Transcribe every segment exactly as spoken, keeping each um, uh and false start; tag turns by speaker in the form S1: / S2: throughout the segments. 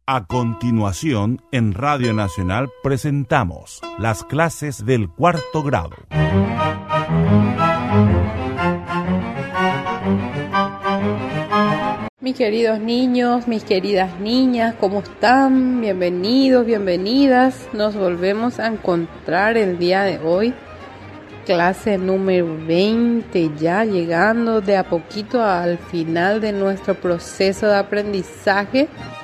S1: A continuación, en Radio Nacional presentamos las clases del cuarto grado.
S2: Mis queridos niños, mis queridas niñas, ¿cómo están? Bienvenidos, bienvenidas. Nos volvemos a encontrar el día de hoy. Clase número veinte, ya llegando de a poquito al final de nuestro proceso de aprendizaje.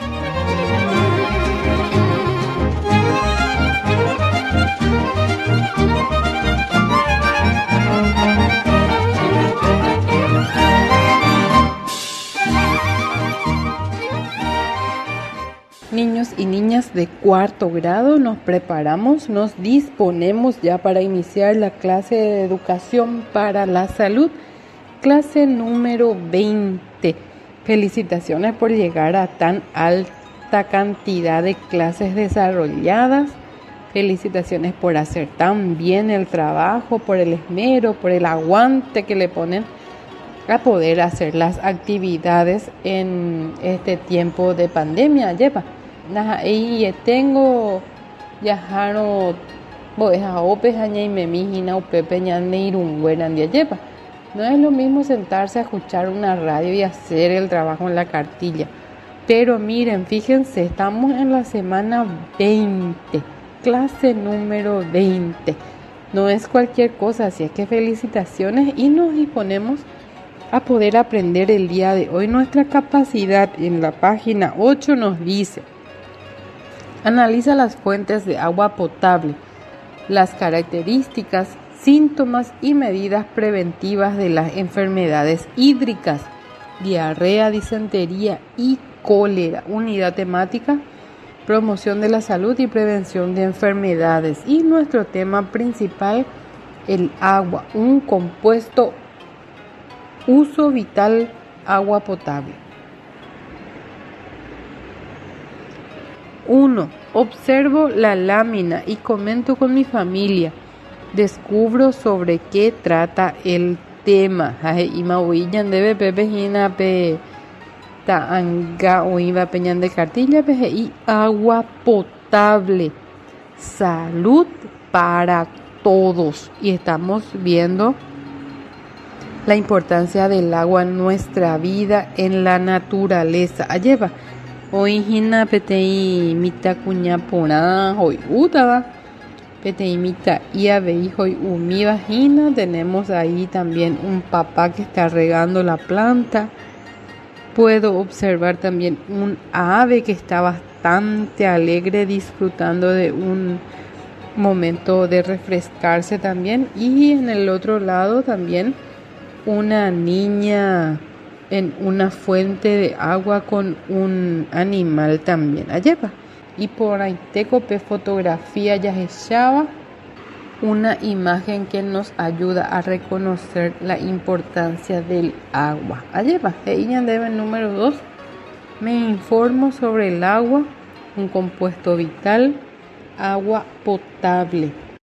S2: Niños y niñas de cuarto grado, nos preparamos, nos disponemos ya para iniciar la clase de educación para la salud, clase número veinte. Felicitaciones por llegar a tan alta cantidad de clases desarrolladas. Felicitaciones por hacer tan bien el trabajo, por el esmero, por el aguante que le ponen a poder hacer las actividades en este tiempo de pandemia. Lleva. Y tengo yajaro boeja opes añay memijina upepe ñaneirun buenan día lleva. No es lo mismo sentarse a escuchar una radio y hacer el trabajo en la cartilla. Pero miren, fíjense, estamos en la semana veinte, clase número veinte. No es cualquier cosa, así es que felicitaciones y nos disponemos a poder aprender el día de hoy. Nuestra capacidad en la página ocho nos dice: analiza las fuentes de agua potable, las características, síntomas y medidas preventivas de las enfermedades hídricas, diarrea, disentería y cólera. Unidad temática, promoción de la salud y prevención de enfermedades. Y nuestro tema principal, el agua, un compuesto, uso vital, agua potable. uno. Observo la lámina y comento con mi familia. Descubro sobre qué trata el tema. Y mauillan debe pepejina pe taanga o iba peñan de cartilla peje y agua potable. Salud para todos. Y estamos viendo la importancia del agua en nuestra vida, en la naturaleza. Lleva. Hoy hina petei mita cuña pora hoy utaba petei mita ia vei hoy umi vagina. Tenemos ahí también un papá que está regando la planta. Puedo observar también un ave que está bastante alegre disfrutando de un momento de refrescarse también. Y en el otro lado también una niña en una fuente de agua con un animal también. Allá y por ahí teco pe fotografía ya echaba una imagen que nos ayuda a reconocer la importancia del agua. Allá va. Ella debe número dos. Me informo sobre el agua, un compuesto vital, agua potable.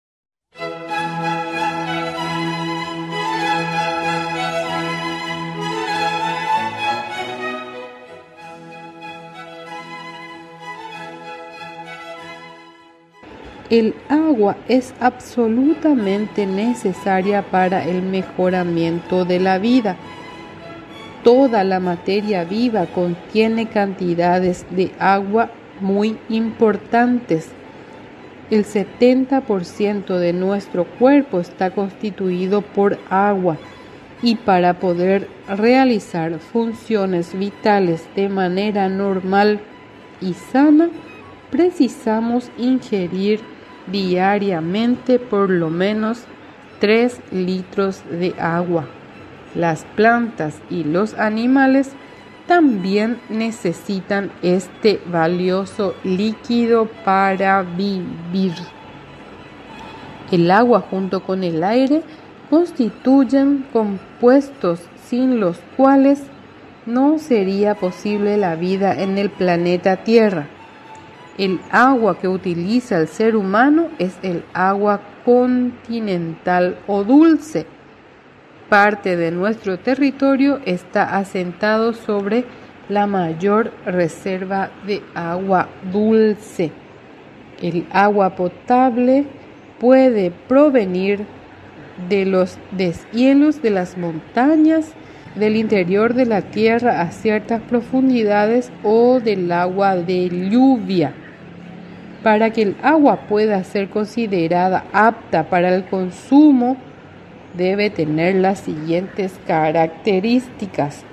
S2: El agua es absolutamente necesaria para el mejoramiento de la vida. Toda la materia viva contiene cantidades de agua muy importantes. El setenta por ciento de nuestro cuerpo está constituido por agua y para poder realizar funciones vitales de manera normal y sana, precisamos ingerir diariamente por lo menos tres litros de agua. Las plantas y los animales también necesitan este valioso líquido para vivir. El agua junto con el aire constituyen compuestos sin los cuales no sería posible la vida en el planeta Tierra. El agua que utiliza el ser humano es el agua continental o dulce. Parte de nuestro territorio está asentado sobre la mayor reserva de agua dulce. El agua potable puede provenir de los deshielos de las montañas, del interior de la tierra a ciertas profundidades o del agua de lluvia. Para que el agua pueda ser considerada apta para el consumo, debe tener las siguientes características: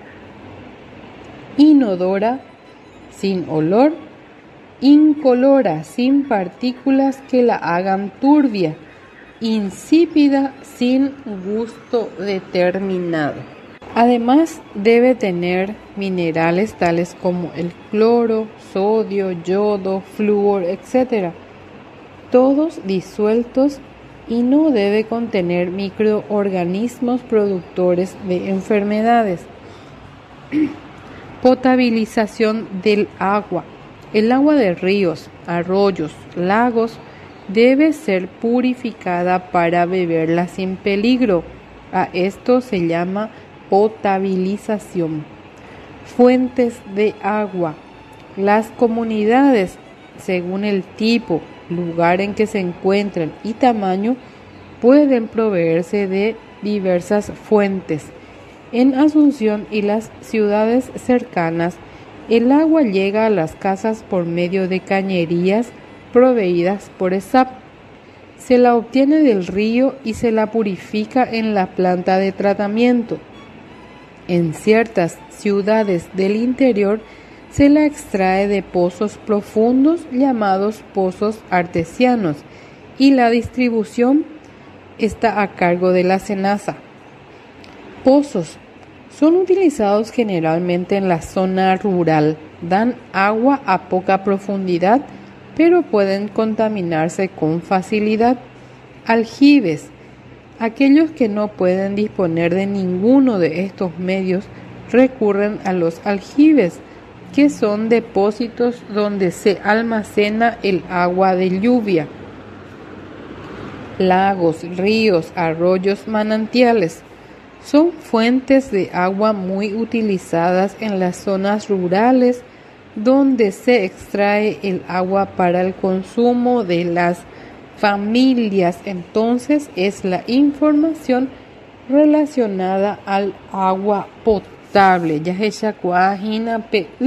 S2: inodora, sin olor; incolora, sin partículas que la hagan turbia; insípida, sin gusto determinado. Además, debe tener minerales tales como el cloro, sodio, yodo, flúor, etcétera, todos disueltos, y no debe contener microorganismos productores de enfermedades. Potabilización del agua. El agua de ríos, arroyos, lagos debe ser purificada para beberla sin peligro. A esto se llama potabilización. Fuentes de agua. Las comunidades, según el tipo, lugar en que se encuentran y tamaño, pueden proveerse de diversas fuentes. En Asunción y las ciudades cercanas, el agua llega a las casas por medio de cañerías proveídas por E S A P. Se la obtiene del río y se la purifica en la planta de tratamiento. En ciertas ciudades del interior se la extrae de pozos profundos llamados pozos artesianos, y la distribución está a cargo de la SENASA. Pozos son utilizados generalmente en la zona rural. Dan agua a poca profundidad, pero pueden contaminarse con facilidad. Aljibes. Aquellos que no pueden disponer de ninguno de estos medios recurren a los aljibes, que son depósitos donde se almacena el agua de lluvia. Lagos, ríos, arroyos, manantiales son fuentes de agua muy utilizadas en las zonas rurales, donde se extrae el agua para el consumo de las familias. Entonces es la información relacionada al agua potable. Ya es la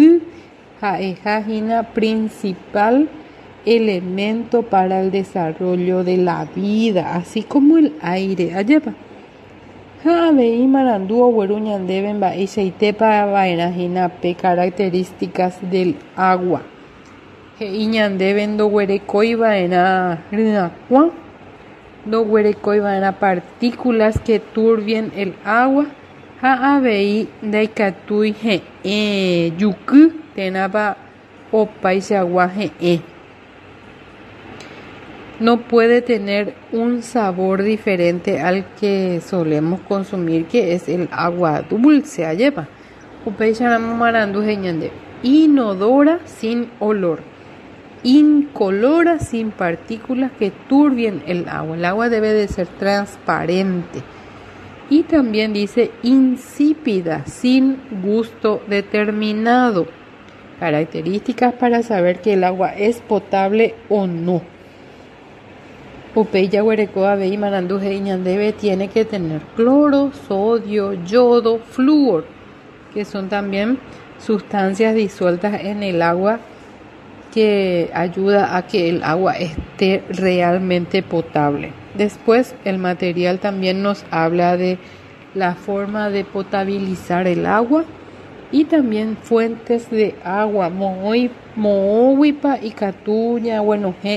S2: principal elemento para el desarrollo de la vida, así como el aire. Allá va. Javeí Marandúo Hueruñan deben va y seitepa vaina pe características del agua. Iñan deben do huerecoi vaina rinacua, do huerecoi vaina partículas que turbien el agua. Javeí daikatui he e yuku tenaba opaise agua he. No puede tener un sabor diferente al que solemos consumir, que es el agua dulce. Alleva. Inodora, sin olor. Incolora, sin partículas que turbien el agua. El agua debe de ser transparente. Y también dice insípida, sin gusto determinado. Características para saber que el agua es potable o no. Upeya huerecoa ve y maranduje iñandebe tiene que tener cloro, sodio, yodo, flúor, que son también sustancias disueltas en el agua que ayuda a que el agua esté realmente potable. Después el material también nos habla de la forma de potabilizar el agua y también fuentes de agua, Mohuipa y Catuña, bueno, G,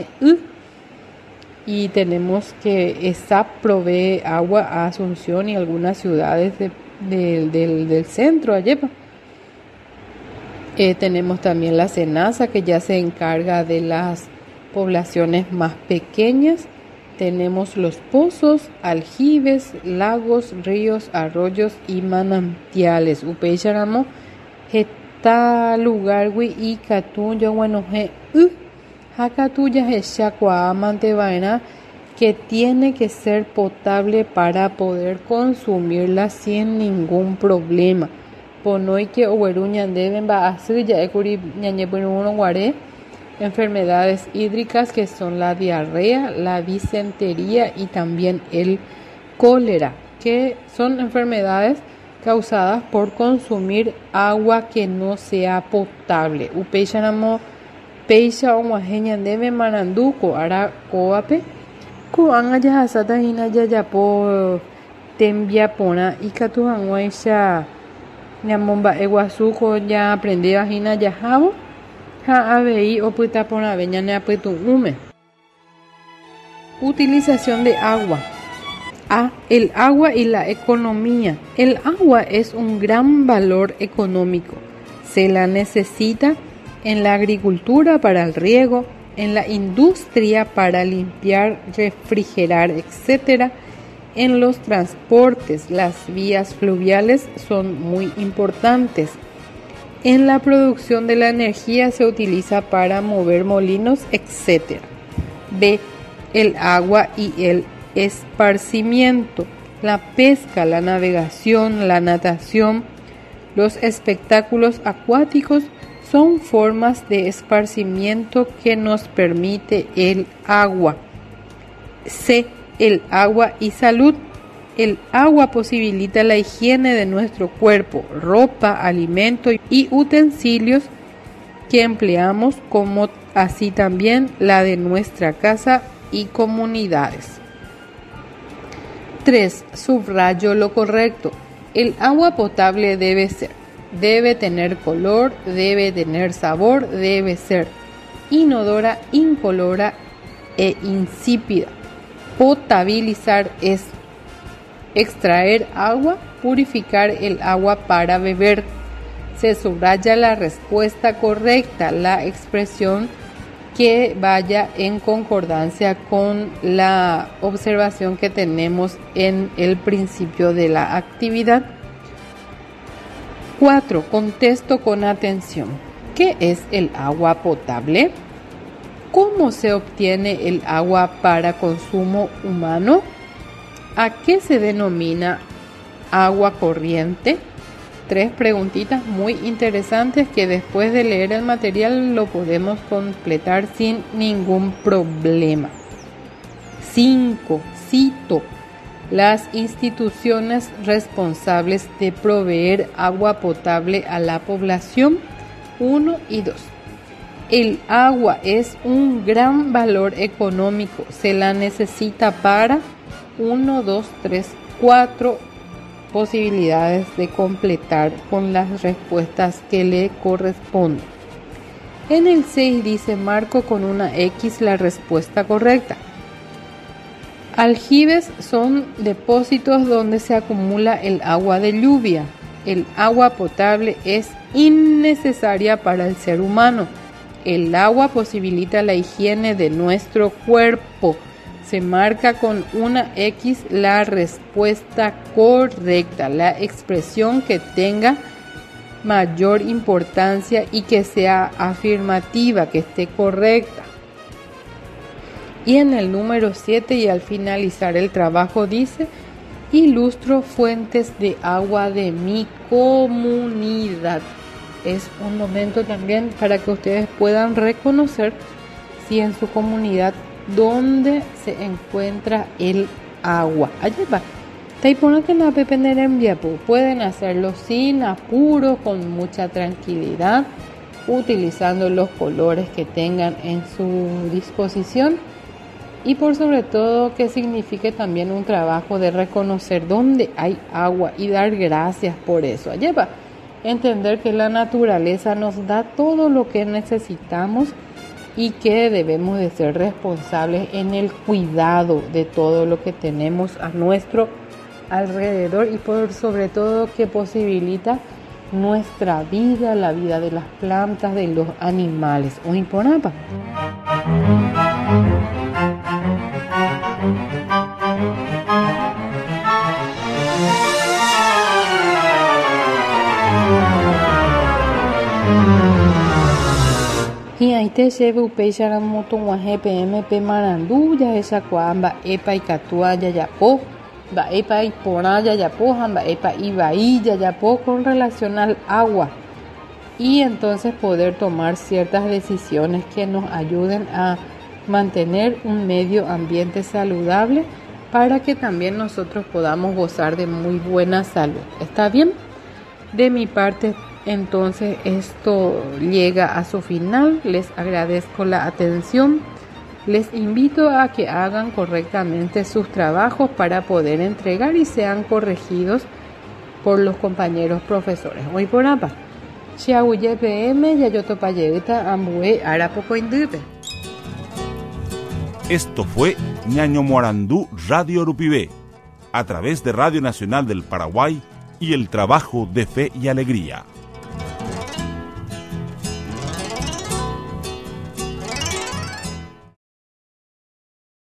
S2: y tenemos que E S A P provee agua a Asunción y algunas ciudades de, de, del, del centro, Allepa. Eh, tenemos también la SENASA, que ya se encarga de las poblaciones más pequeñas. Tenemos los pozos, aljibes, lagos, ríos, arroyos y manantiales. Upeyaramo, Geta lugar y Catuya, bueno, G, Hakatuya Heshakwa Mantevaina, que tiene que ser potable para poder consumirla sin ningún problema. ponoike ogueru ñandéve mba'asy ja'ékuri ñañepyrũrõ guare, enfermedades hídricas que son la diarrea, la disentería y también el cólera, que son enfermedades causadas por consumir agua que no sea potable. Upéicharamo péicha og̃uahẽ ñandéve maranduko ára kóvape ko'ág̃a jahasáta jajapo tembiaporã ikatu hag̃uáicha ñamomba'e guasúko ñaaprendiva jahávo ha avei opyta porãve ñaneapytu'ũme. Utilización de agua. A. El agua y la economía. El agua es un gran valor económico. Se la necesita en la agricultura para el riego, en la industria para limpiar, refrigerar, etcétera. En los transportes, las vías fluviales son muy importantes. En la producción de la energía se utiliza para mover molinos, etcétera. B. El agua y el esparcimiento. La pesca, la navegación, la natación, los espectáculos acuáticos son formas de esparcimiento que nos permite el agua. C. El agua y salud. El agua posibilita la higiene de nuestro cuerpo, ropa, alimento y utensilios que empleamos, como así también la de nuestra casa y comunidades. tres. Subrayo lo correcto. El agua potable debe ser, debe tener color, debe tener sabor, debe ser inodora, incolora e insípida. Potabilizar es extraer agua, purificar el agua para beber. Se subraya la respuesta correcta, la expresión que vaya en concordancia con la observación que tenemos en el principio de la actividad. cuatro. Contesto con atención. ¿Qué es el agua potable? ¿Cómo se obtiene el agua para consumo humano? ¿A qué se denomina agua corriente? Tres preguntitas muy interesantes que después de leer el material lo podemos completar sin ningún problema. cinco. Cito. Las instituciones responsables de proveer agua potable a la población. uno y dos. El agua es un gran valor económico. Se la necesita para uno, dos, tres, cuatro posibilidades de completar con las respuestas que le corresponden. En el seis dice: marco con una X la respuesta correcta. Aljibes son depósitos donde se acumula el agua de lluvia. El agua potable es innecesaria para el ser humano. El agua posibilita la higiene de nuestro cuerpo. Se marca con una X la respuesta correcta, la expresión que tenga mayor importancia y que sea afirmativa, que esté correcta. Y en el número siete, y al finalizar el trabajo, dice: ilustro fuentes de agua de mi comunidad. Es un momento también para que ustedes puedan reconocer si en su comunidad donde se encuentra el agua. Allá va. Pueden hacerlo sin apuro, con mucha tranquilidad, utilizando los colores que tengan en su disposición, y por sobre todo que signifique también un trabajo de reconocer dónde hay agua y dar gracias por eso. Allá va. Entender que la naturaleza nos da todo lo que necesitamos y que debemos de ser responsables en el cuidado de todo lo que tenemos a nuestro alrededor, y por sobre todo que posibilita nuestra vida, la vida de las plantas, de los animales. Hoy por nada. Y ahí te lleve upéichara moto guaje P M P marandu ya esa cuamba epa y catua ya ya po Baepa y poraya ya pojan, baepa y bahía ya po con relación al agua. Y entonces poder tomar ciertas decisiones que nos ayuden a mantener un medio ambiente saludable para que también nosotros podamos gozar de muy buena salud. ¿Está bien? De mi parte, entonces esto llega a su final. Les agradezco la atención. Les invito a que hagan correctamente sus trabajos para poder entregar y sean corregidos por los compañeros profesores. Hoy por apa. Chiahuye P M Yayotopayeuta Ambue Arapoco Indupe.
S1: Esto fue Ñaño Morandú Radio Urupibé, a través de Radio Nacional del Paraguay y el trabajo de Fe y Alegría.